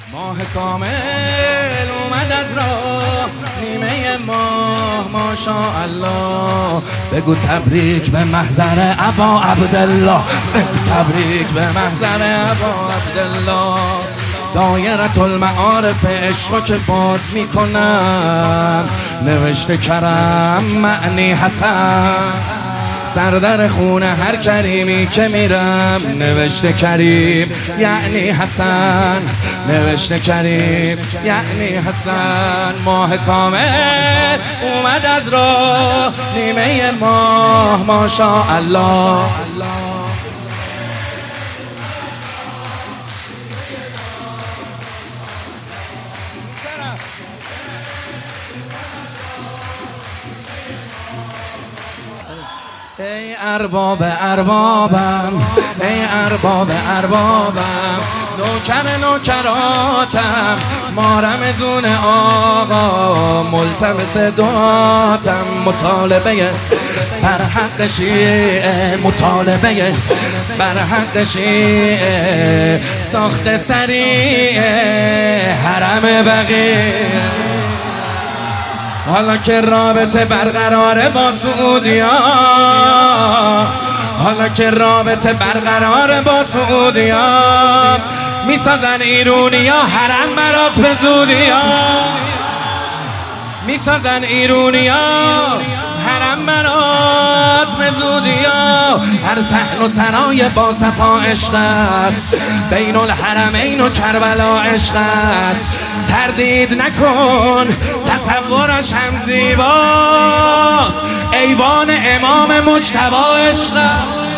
ماه کامل اومد از راه، نیمه ماه ماشاءالله. بگو تبریک به محضر ابا عبدالله، بگو تبریک به محضر ابا عبدالله. دایره المعارف عشقو که باز میکنم، نوشته کرم معنی حسن. سردر خونه هر کریمی که میرم، نوشته کریم یعنی حسن، نوشته کریم یعنی حسن. ماه کامل اومد از راه، نیمه ماه ماشاءالله. ای ارباب اربابم، ای ارباب اربابم، نوکر نوکراتم، مارمزون آقا، ملتمس دعاتم. مطالبه بر حق شیعه، مطالبه بر حق شیعه، ساخت سریع حرم بقیه. حالا که رابطه برقراره با سعودیا، حالا که رابطه برقراره با سعودیا، میسازن ایرونیا حرم برات به زودیا، میسازن ایرونیا حرم برات به زودیا. هر صحن و سرای با صفا عشق است، بین الحرمین و کربلا عشق است. تردید نکن تصورش هم زیباست، ایوان امام مجتبی عشق است.